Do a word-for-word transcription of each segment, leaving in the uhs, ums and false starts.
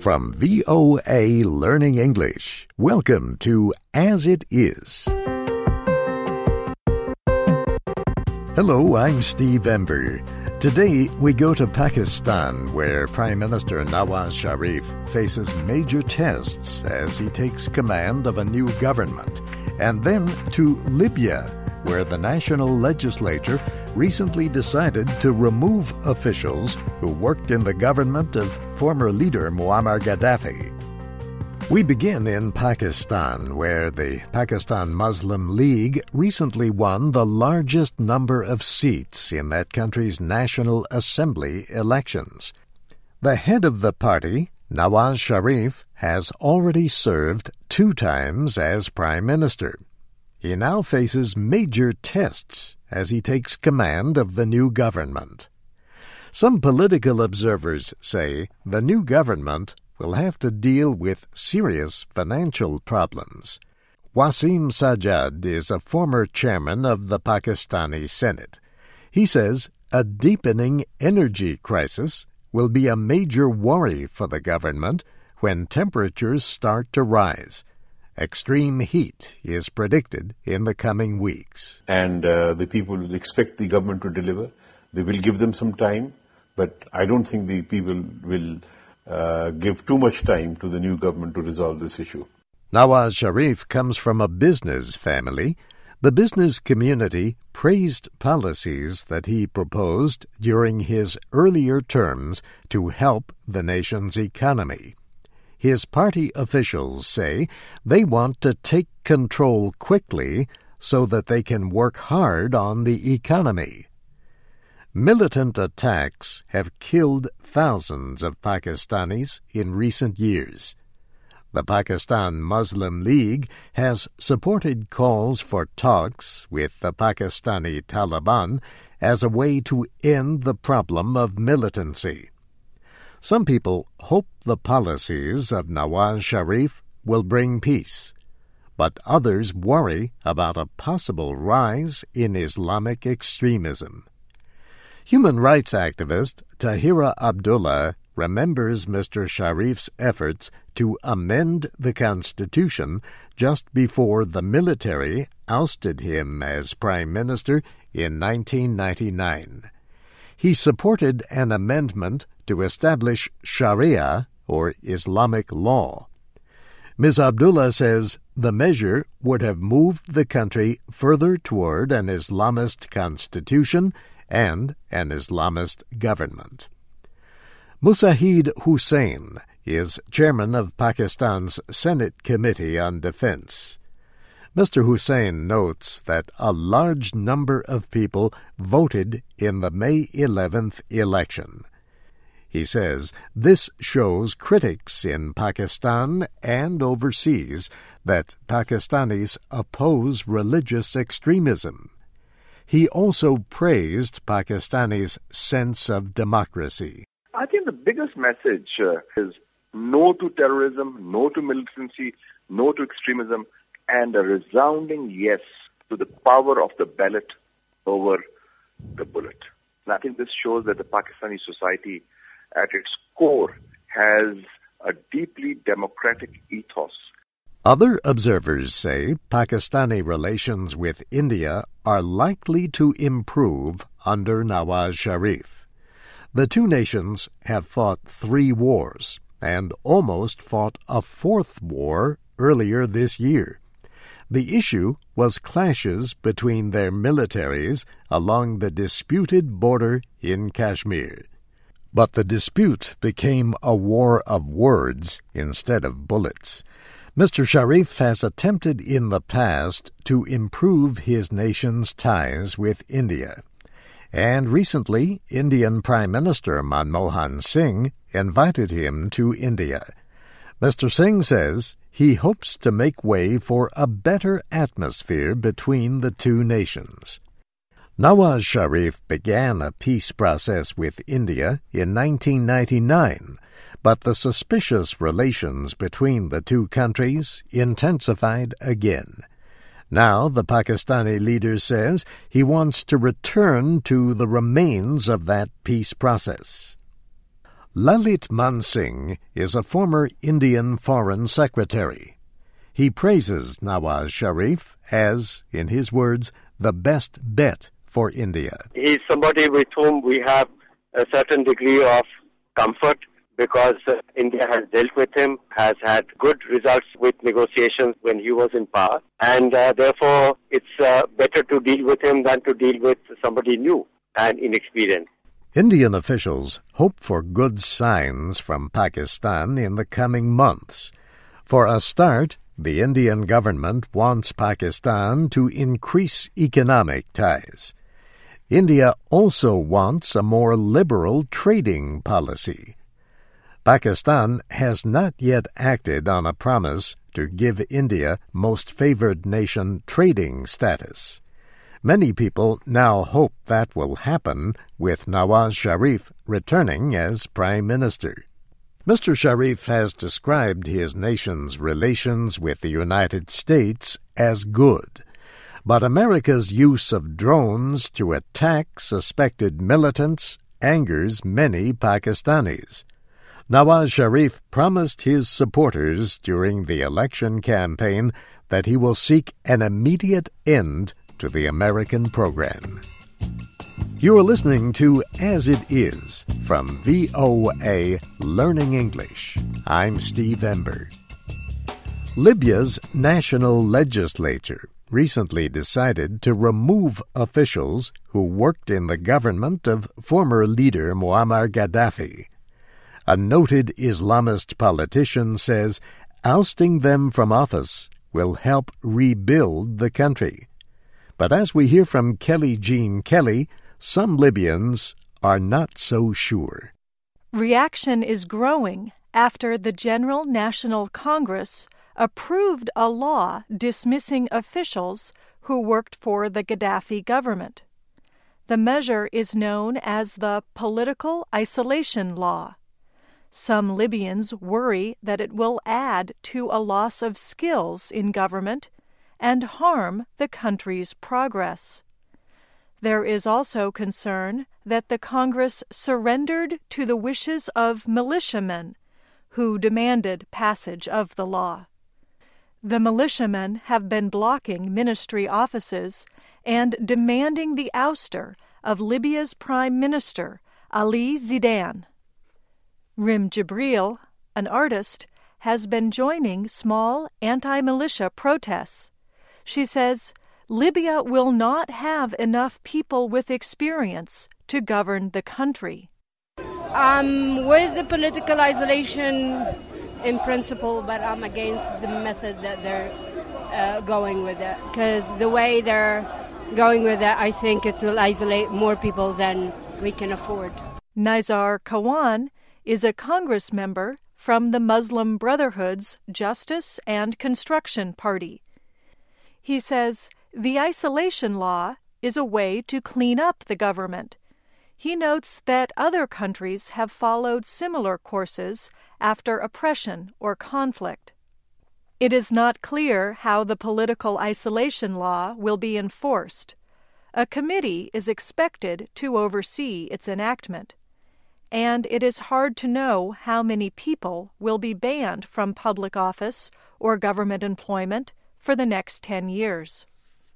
From V O A Learning English, welcome to As It Is. Hello, I'm Steve Ember. Today, we go to Pakistan, where Prime Minister Nawaz Sharif faces major tests as he takes command of a new government, and then to Libya, where the national legislature recently decided to remove officials who worked in the government of former leader Muammar Gaddafi. We begin in Pakistan, where the Pakistan Muslim League recently won the largest number of seats in that country's National Assembly elections. The head of the party, Nawaz Sharif, has already served two times as Prime Minister. He now faces major tests as he takes command of the new government. Some political observers say the new government will have to deal with serious financial problems. Wasim Sajjad is a former chairman of the Pakistani Senate. He says a deepening energy crisis will be a major worry for the government when temperatures start to rise. Extreme heat is predicted in the coming weeks. And uh, the people will expect the government to deliver. They will give them some time, but I don't think the people will uh, give too much time to the new government to resolve this issue. Nawaz Sharif comes from a business family. The business community praised policies that he proposed during his earlier terms to help the nation's economy. His party officials say they want to take control quickly so that they can work hard on the economy. Militant attacks have killed thousands of Pakistanis in recent years. The Pakistan Muslim League has supported calls for talks with the Pakistani Taliban as a way to end the problem of militancy. Some people hope the policies of Nawaz Sharif will bring peace, but others worry about a possible rise in Islamic extremism. Human rights activist Tahira Abdullah remembers Mister Sharif's efforts to amend the Constitution just before the military ousted him as Prime Minister in nineteen ninety-nine. He supported an amendment to establish Sharia, or Islamic law. Miz Abdullah says the measure would have moved the country further toward an Islamist constitution and an Islamist government. Musahid Hussain is chairman of Pakistan's Senate Committee on Defense. Mister Hussain notes that a large number of people voted in the May eleventh election. He says this shows critics in Pakistan and overseas that Pakistanis oppose religious extremism. He also praised Pakistanis' sense of democracy. I think the biggest message uh, is no to terrorism, no to militancy, no to extremism, and a resounding yes to the power of the ballot over the bullet. And I think this shows that the Pakistani society at its core has a deeply democratic ethos. Other observers say Pakistani relations with India are likely to improve under Nawaz Sharif. The two nations have fought three wars and almost fought a fourth war earlier this year. The issue was clashes between their militaries along the disputed border in Kashmir. But the dispute became a war of words instead of bullets. Mister Sharif has attempted in the past to improve his nation's ties with India. And recently, Indian Prime Minister Manmohan Singh invited him to India. Mister Singh says he hopes to make way for a better atmosphere between the two nations. Nawaz Sharif began a peace process with India in nineteen ninety-nine, but the suspicious relations between the two countries intensified again. Now the Pakistani leader says he wants to return to the remains of that peace process. Lalit Mansingh is a former Indian Foreign Secretary. He praises Nawaz Sharif as, in his words, the best bet for India. He's somebody with whom we have a certain degree of comfort because uh, India has dealt with him, has had good results with negotiations when he was in power, and uh, therefore it's uh, better to deal with him than to deal with somebody new and inexperienced. Indian officials hope for good signs from Pakistan in the coming months. For a start, the Indian government wants Pakistan to increase economic ties. India also wants a more liberal trading policy. Pakistan has not yet acted on a promise to give India most favored nation trading status. Many people now hope that will happen with Nawaz Sharif returning as Prime Minister. Mister Sharif has described his nation's relations with the United States as good, but America's use of drones to attack suspected militants angers many Pakistanis. Nawaz Sharif promised his supporters during the election campaign that he will seek an immediate end to the American program. You are listening to As It Is from V O A Learning English. I'm Steve Ember. Libya's national legislature recently decided to remove officials who worked in the government of former leader Muammar Gaddafi. A noted Islamist politician says ousting them from office will help rebuild the country. But as we hear from Kelly Jean Kelly, some Libyans are not so sure. Reaction is growing after the General National Congress approved a law dismissing officials who worked for the Gaddafi government. The measure is known as the Political Isolation Law. Some Libyans worry that it will add to a loss of skills in government and harm the country's progress. There is also concern that the Congress surrendered to the wishes of militiamen who demanded passage of the law. The militiamen have been blocking ministry offices and demanding the ouster of Libya's Prime Minister, Ali Zidane. Rim Jibril, an artist, has been joining small anti-militia protests. She says, Libya will not have enough people with experience to govern the country. I'm with the political isolation in principle, but I'm against the method that they're uh, going with it. Because the way they're going with it, I think it will isolate more people than we can afford. Nizar Kawan is a Congress member from the Muslim Brotherhood's Justice and Construction Party. He says the isolation law is a way to clean up the government. He notes that other countries have followed similar courses after oppression or conflict. It is not clear how the political isolation law will be enforced. A committee is expected to oversee its enactment, and it is hard to know how many people will be banned from public office or government employment for the next ten years.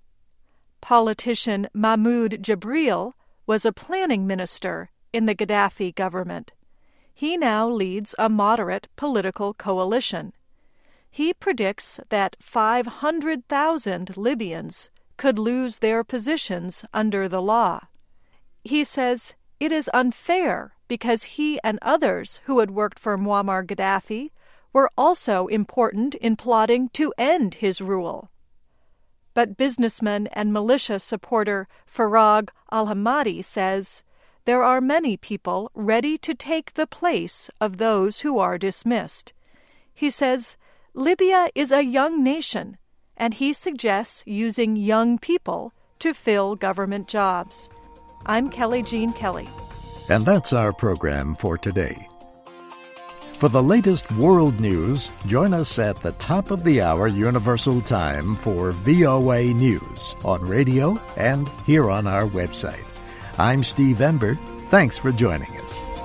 Politician Mahmoud Jibril was a planning minister in the Gaddafi government. He now leads a moderate political coalition. He predicts that five hundred thousand Libyans could lose their positions under the law. He says it is unfair because he and others who had worked for Muammar Gaddafi were also important in plotting to end his rule. But businessman and militia supporter Farag Al-Hamadi says there are many people ready to take the place of those who are dismissed. He says Libya is a young nation, and he suggests using young people to fill government jobs. I'm Kelly Jean Kelly. And that's our program for today. For the latest world news, join us at the top of the hour Universal Time for V O A News on radio and here on our website. I'm Steve Ember. Thanks for joining us.